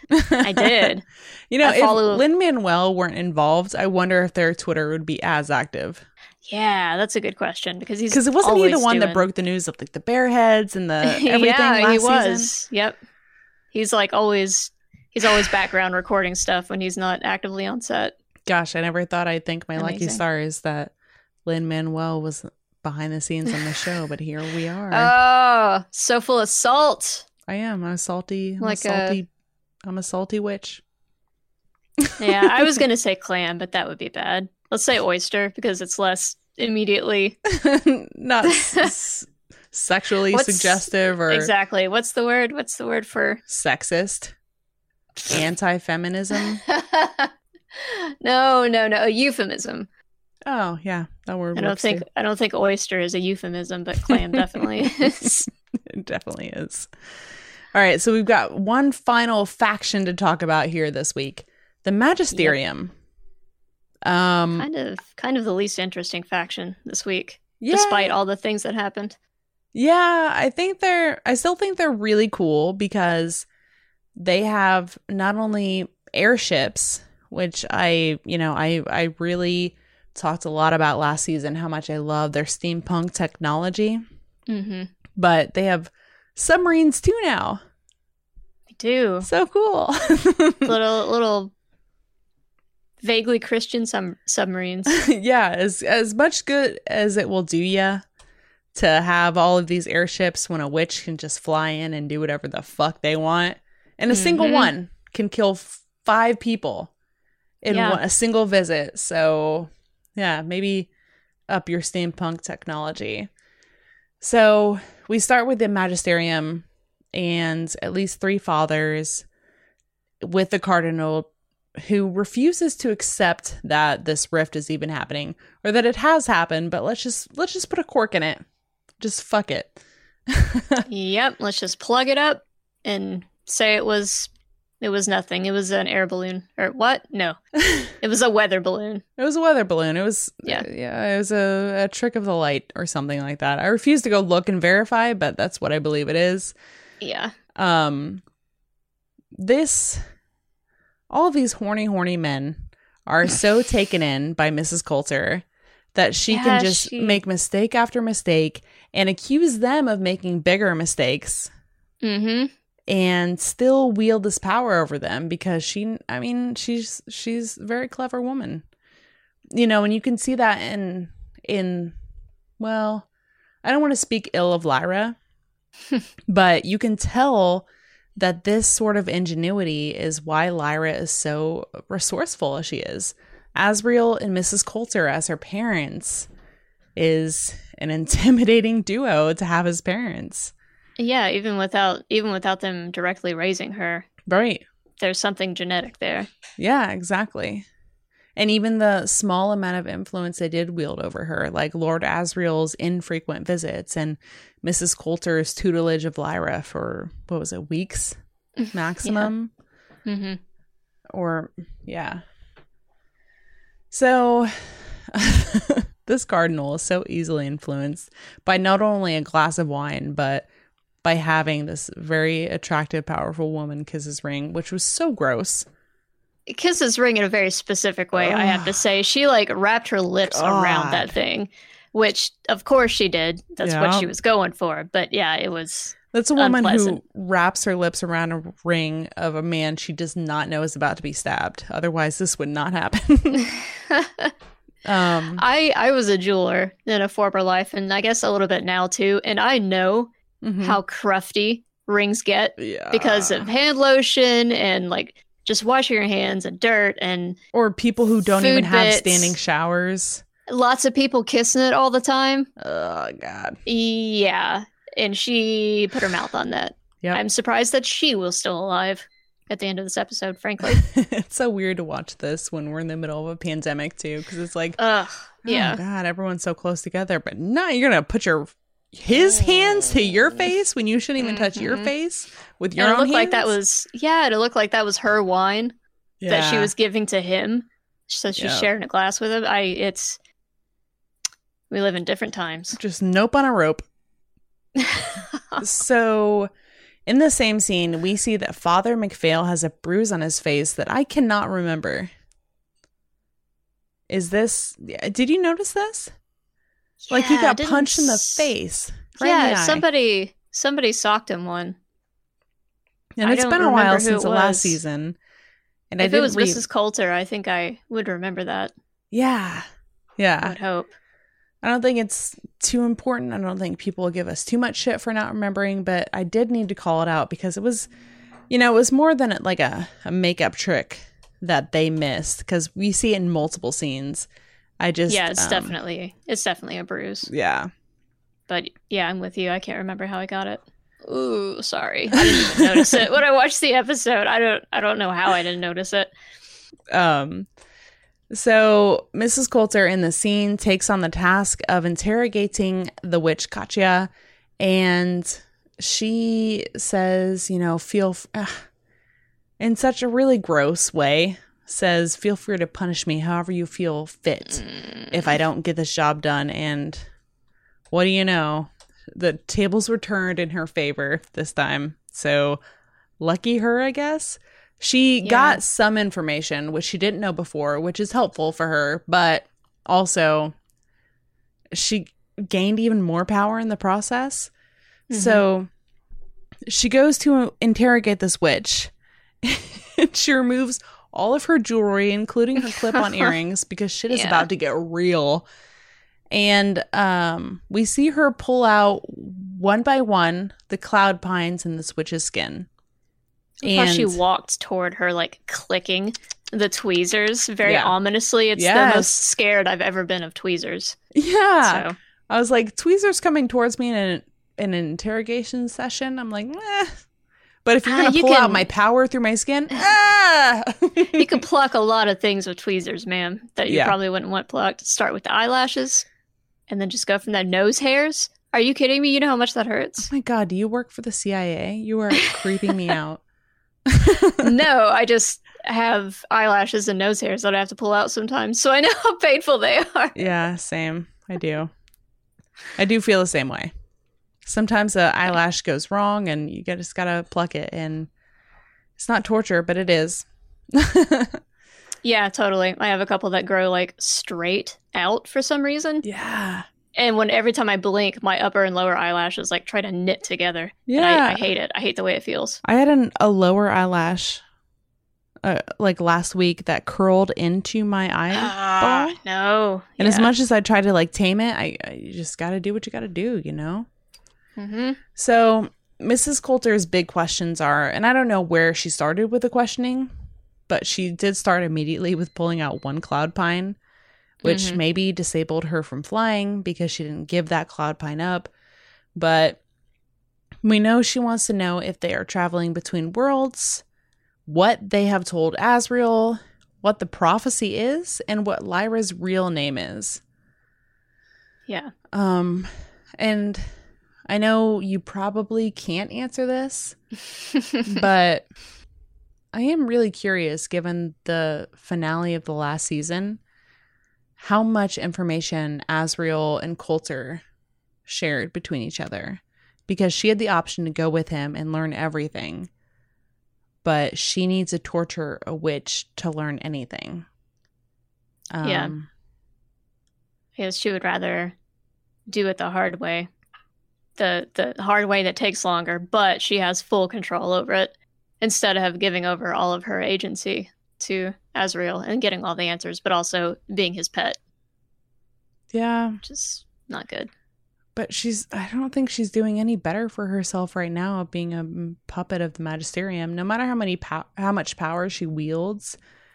If Lin-Manuel weren't involved, I wonder if their Twitter would be as active. Yeah, that's a good question, because it wasn't he the one that broke the news of like the bear heads and the everything last he was. Season? Yep. He's always background recording stuff when he's not actively on set. Gosh, I never thought I'd thank my lucky stars that Lin-Manuel was behind the scenes on the show, but here we are. Oh, so full of salt. I am. I'm a salty witch. Yeah, I was going to say clam, but that would be bad. Let's say oyster, because it's less immediately... Not sexually suggestive or... Exactly. What's the word for... Sexist? Anti-feminism? No. A euphemism. Oh, yeah. That word I don't think oyster is a euphemism, but clam definitely is. It definitely is. All right, so we've got one final faction to talk about here this week. The Magisterium. Yep. Kind of the least interesting faction this week, despite all the things that happened. Yeah, I still think they're really cool, because they have not only airships, which I really talked a lot about last season, how much I love their steampunk technology. But they have submarines too now. They do. So cool. little vaguely Christian submarines. Yeah, as much good as it will do ya to have all of these airships when a witch can just fly in and do whatever the fuck they want. And a single one can kill 5 people in a single visit. So, yeah, maybe up your steampunk technology. So we start with the Magisterium and at least 3 fathers with the cardinal, who refuses to accept that this rift is even happening, or that it has happened, but let's just put a cork in it. Just fuck it. Yep, let's just plug it up and say it was It was nothing. It was an air balloon. Or what? No. It was a weather balloon. It was a weather balloon. It was yeah, it was a trick of the light or something like that. I refuse to go look and verify, but that's what I believe it is. Yeah. All of these horny men are so taken in by Mrs. Coulter that she can just make mistake after mistake and accuse them of making bigger mistakes. Mm-hmm. And still wield this power over them because she's a very clever woman. You know, and you can see that in well, I don't want to speak ill of Lyra, but you can tell that this sort of ingenuity is why Lyra is so resourceful as she is. Asriel and Mrs. Coulter as her parents is an intimidating duo to have as parents. Yeah, even without them directly raising her. Right. There's something genetic there. Yeah, exactly. And even the small amount of influence they did wield over her, like Lord Asriel's infrequent visits and Mrs. Coulter's tutelage of Lyra for, what was it, weeks maximum? Yeah. Mm-hmm. Or, yeah. So, this cardinal is so easily influenced by not only a glass of wine, but by having this very attractive, powerful woman kiss his ring, which was so gross. Kiss his ring in a very specific way, I have to say. She, like, wrapped her lips around that thing, which, of course, she did. That's what she was going for. But, yeah, it was That's a woman unpleasant. who wraps her lips around a ring of a man she does not know is about to be stabbed. Otherwise, this would not happen. I was a jeweler in a former life, and I guess a little bit now, too. And I know how crufty rings get because of hand lotion and, like, just washing your hands and dirt and or people who don't even have bits. standing showers. Lots of people kissing it all the time. Oh, God. Yeah. And she put her mouth on that. Yep. I'm surprised that she was still alive at the end of this episode, frankly. It's so weird to watch this when we're in the middle of a pandemic, too, because it's like, yeah. Oh, God, everyone's so close together. But no, you're going to put his hands to your face when you shouldn't even touch your face with your own hands? It looked like that was her wine that she was giving to him. So she's sharing a glass with him. We live in different times. Just nope on a rope. So in the same scene, we see that Father MacPhail has a bruise on his face that I cannot remember. Did you notice this? Like he got punched in the face. Right in the eye. somebody socked him one. And it's been a while since the last season. And if it was Mrs. Coulter, I think I would remember that. Yeah. Yeah. I would hope. I don't think it's too important. I don't think people will give us too much shit for not remembering, but I did need to call it out because it was, it was more than like a makeup trick that they missed because we see it in multiple scenes. It's definitely a bruise. Yeah. But yeah, I'm with you. I can't remember how I got it. Ooh, sorry. I didn't even notice it when I watched the episode. I don't know how I didn't notice it. So Mrs. Coulter in the scene takes on the task of interrogating the witch Katya, and she says, in such a really gross way, says, feel free to punish me however you feel fit if I don't get this job done. And what do you know? The tables were turned in her favor this time. So lucky her, I guess. She got some information, which she didn't know before, which is helpful for her. But also, she gained even more power in the process. Mm-hmm. So she goes to interrogate this witch. And she removes all of her jewelry, including her clip-on earrings, because shit is about to get real. And we see her pull out one by one the cloud pines in this witch's skin. And she walked toward her, like, clicking the tweezers very ominously. It's the most scared I've ever been of tweezers. Yeah. So. I was like, tweezers coming towards me in an interrogation session? I'm like, eh. But if you're going to pull out my power through my skin, You can pluck a lot of things with tweezers, ma'am, that you probably wouldn't want plucked. Start with the eyelashes, and then just go from that nose hairs. Are you kidding me? You know how much that hurts? Oh my God, do you work for the CIA? You are creeping me out. No, I just have eyelashes and nose hairs that I have to pull out sometimes, so I know how painful they are. Yeah, same. I do feel the same way. Sometimes the eyelash goes wrong and you just gotta pluck it, and it's not torture, but it is. Yeah, totally. I have a couple that grow like straight out for some reason. Yeah. And every time I blink, my upper and lower eyelashes like try to knit together. Yeah. And I hate it. I hate the way it feels. I had a lower eyelash like last week that curled into my eyeball. No. And as much as I try to like tame it, you just got to do what you got to do, you know? Mm-hmm. So Mrs. Coulter's big questions are, and I don't know where she started with the questioning, but she did start immediately with pulling out one cloud pine, which maybe disabled her from flying because she didn't give that cloud pine up. But we know she wants to know if they are traveling between worlds, what they have told Azriel, what the prophecy is, and what Lyra's real name is. Yeah. And I know you probably can't answer this, but I am really curious, given the finale of the last season, how much information Azriel and Coulter shared between each other. Because she had the option to go with him and learn everything, but she needs to torture a witch to learn anything. Yeah. Because she would rather do it the hard way. The hard way that takes longer, but she has full control over it instead of giving over all of her agency to Azriel and getting all the answers, but also being his pet. Yeah. Which is not good. But I don't think she's doing any better for herself right now of being a puppet of the Magisterium. No matter how much power she wields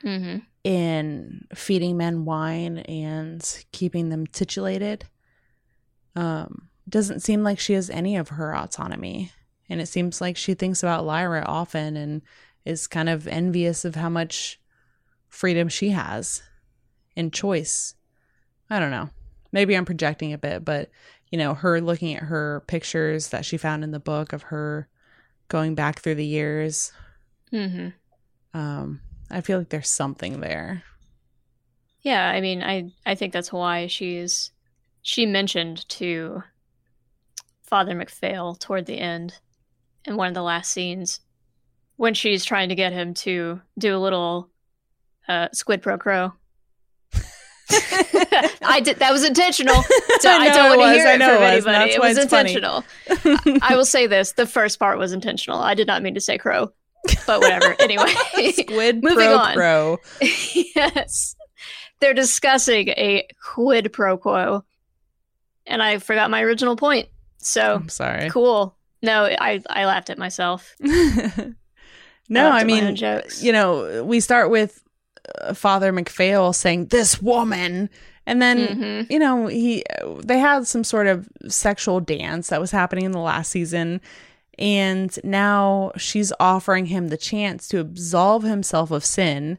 in feeding men wine and keeping them titulated, doesn't seem like she has any of her autonomy. And it seems like she thinks about Lyra often and is kind of envious of how much freedom she has in choice. I don't know. Maybe I'm projecting a bit, but you know, her looking at her pictures that she found in the book of her going back through the years. I feel like there's something there. Yeah, I mean, I think that's why she mentioned to Father MacPhail toward the end in one of the last scenes when she's trying to get him to do a little squid pro quo. That was intentional. So I don't want to hear it from anybody. It was intentional. I will say this: the first part was intentional. I did not mean to say crow, but whatever. Anyway, squid moving on. Crow. Yes, they're discussing a quid pro quo, and I forgot my original point. So I'm sorry. Cool. No, I laughed at myself. No, I mean, you know, we start with Father MacPhail saying this woman, and then you know they had some sort of sexual dance that was happening in the last season, and now she's offering him the chance to absolve himself of sin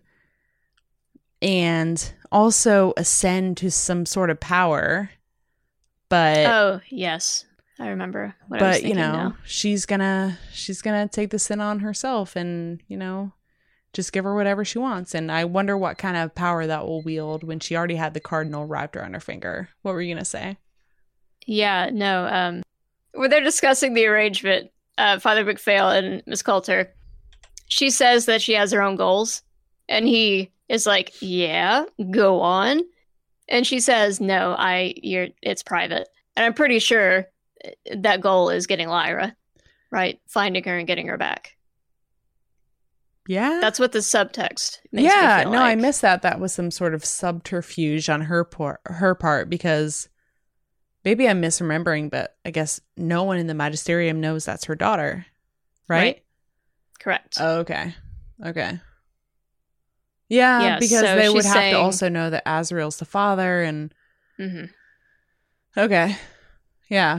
and also ascend to some sort of power. But oh yes, I remember what I was thinking. But you know, now. she's gonna take the sin on herself, and you know, just give her whatever she wants. And I wonder what kind of power that will wield when she already had the cardinal wrapped around her finger. What were you gonna say? Yeah, no. When they're discussing the arrangement, Father MacPhail and Miss Coulter, she says that she has her own goals, and he is like, "Yeah, go on." And she says, "No, it's private." And I'm pretty sure that goal is getting Lyra, right? Finding her and getting her back. Yeah. That's what the subtext makes me feel like. I missed that. That was some sort of subterfuge on her part, because maybe I'm misremembering, but I guess no one in the Magisterium knows that's her daughter, right? Correct. Oh, okay. Yeah, because so they would have to also know that Azriel's the father, and okay. Yeah.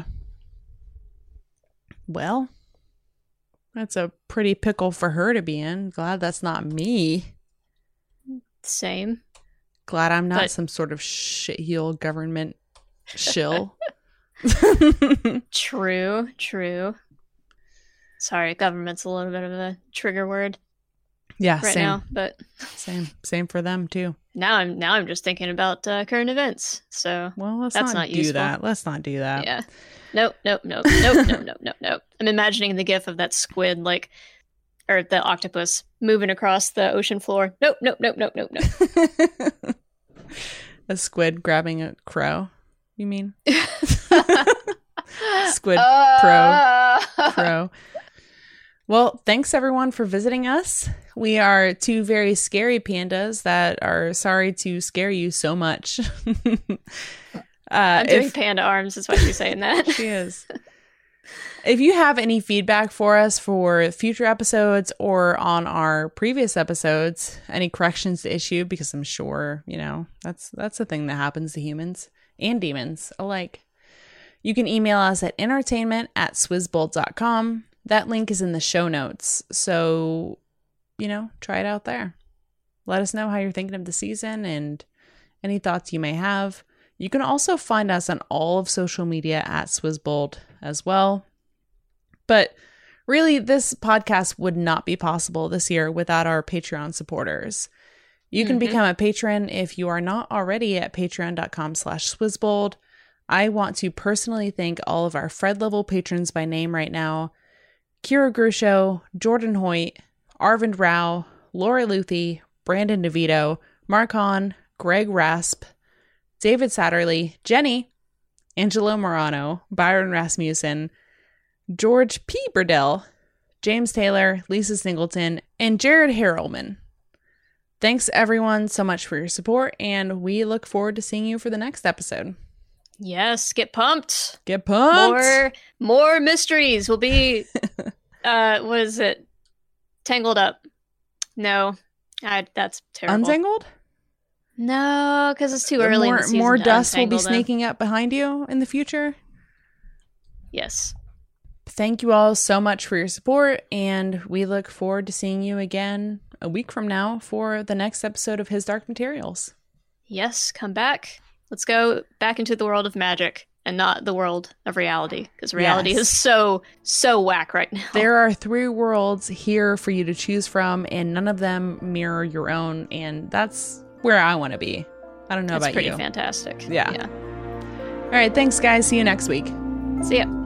Well, that's a pretty pickle for her to be in. Glad that's not me. Same. Glad I'm not some sort of shitheel government shill. True. Sorry, government's a little bit of a trigger word. Yeah, right same. now. But Same for them too. now I'm just thinking about current events. So Well, let's that's not do useful. that. Let's not do that. Yeah. Nope. I'm imagining the gif of that squid, like, or the octopus moving across the ocean floor. Nope. A squid grabbing a crow, you mean? Squid crow. Well, thanks everyone for visiting us. We are two very scary pandas that are sorry to scare you so much. I'm doing panda arms, is why she's saying that. She is. If you have any feedback for us for future episodes or on our previous episodes, any corrections to issue, because I'm sure, that's a thing that happens to humans and demons alike. You can email us at entertainment@swizzbolt.com. That link is in the show notes. So, try it out there. Let us know how you're thinking of the season and any thoughts you may have. You can also find us on all of social media at Swizzbolt as well. But really, this podcast would not be possible this year without our Patreon supporters. You can become a patron if you are not already at patreon.com/Swizzbolt. I want to personally thank all of our Fred level patrons by name right now. Kira Grusho, Jordan Hoyt, Arvind Rao, Laura Luthi, Brandon DeVito, Mark Hahn, Greg Rasp, David Satterley, Jenny, Angelo Morano, Byron Rasmussen, George P. Burdell, James Taylor, Lisa Singleton, and Jared Harrelman. Thanks everyone so much for your support, and we look forward to seeing you for the next episode. Yes, get pumped. Get pumped. More mysteries will be what is it? Tangled Up. No. That's terrible. Untangled? No, because it's too early in the season. More dust will be them. sneaking up behind you in the future. Yes. Thank you all so much for your support, and we look forward to seeing you again a week from now for the next episode of His Dark Materials. Yes, come back. Let's go back into the world of magic and not the world of reality, because reality is so whack right now. There are 3 worlds here for you to choose from, and none of them mirror your own, and that's where I want to be. I don't know about you. It's pretty fantastic. Yeah. All right, thanks guys. See you next week. See ya.